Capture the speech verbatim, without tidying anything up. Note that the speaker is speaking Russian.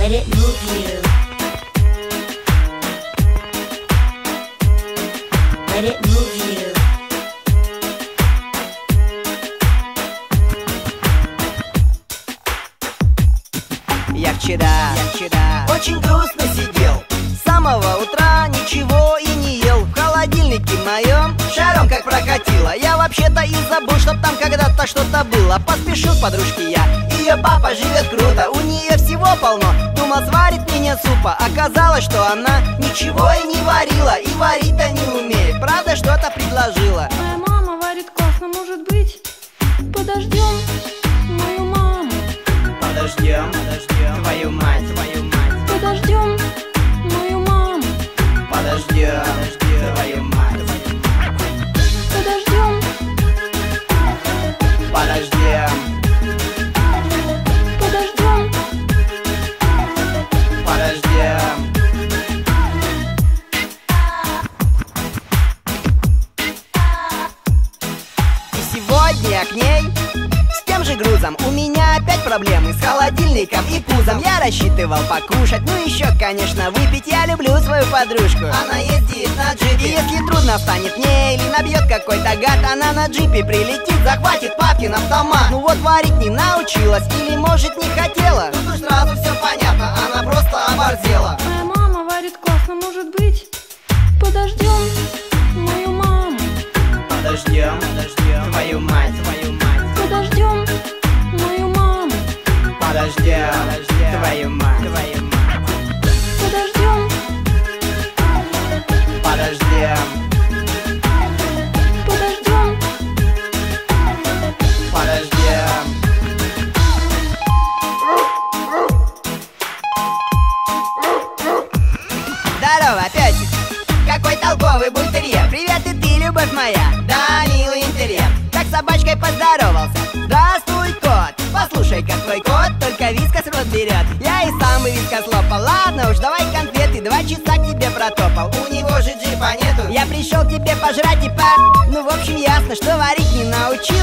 Let it move you. Let it move you. Я вчера, я вчера очень грустно сидел. С самого утра ничего и не ел. В холодильнике моем шаром как прокатило. Я вообще-то и забыл, чтоб там когда-то что-то было. Поспешил к подружке я, ее папа живет круто. У нее всего полно, думал сварит мне супа. Оказалось, что она ничего и не варила. И варить-то не умеет, правда что-то предложила. Моя мама варит классно, может быть, подождем мою маму. Подождем, подождем твою мать, твою мать. Подождем мою маму. Подождем, подождем твою мать. Подождем. Подождем. Подождем. Подождем. И сегодня я к ней с тем же грузом. У меня опять проблемы с холодильником и пузом. Я рассчитывал покушать, ну еще, конечно, выпить. Я люблю свою подружку, она ездит на джипе. И если трудно станет мне или набьет какой-то гад, она на джипе прилетит, захватит папкин автомат. Ну вот варить не научилась или может не хотела. Тут уж сразу все понятно, она просто оборзела. Моя мама варит классно, может быть, подождем мою маму. Подождем, подождем твою мать, твою мать. Подождем мою маму. Подождем, подождем твою мать, твою мать. Подождем. Подождем. Подождем. Подождем. Здорово, песик. Какой толковый бультерьер. Привет и ты, любовь моя. Да, милый интерьер. Как с собачкой поздоровался. Здравствуй, кот. Послушай-ка, твой кот только вискас в рот берет. Я и сам бы вискас лопал. Ладно уж, давай конфеты. Два часа к тебе протопал. У него же джипа нету. Я пришел к тебе пожрать и по... Ну, в общем, ясно, что варить не научил.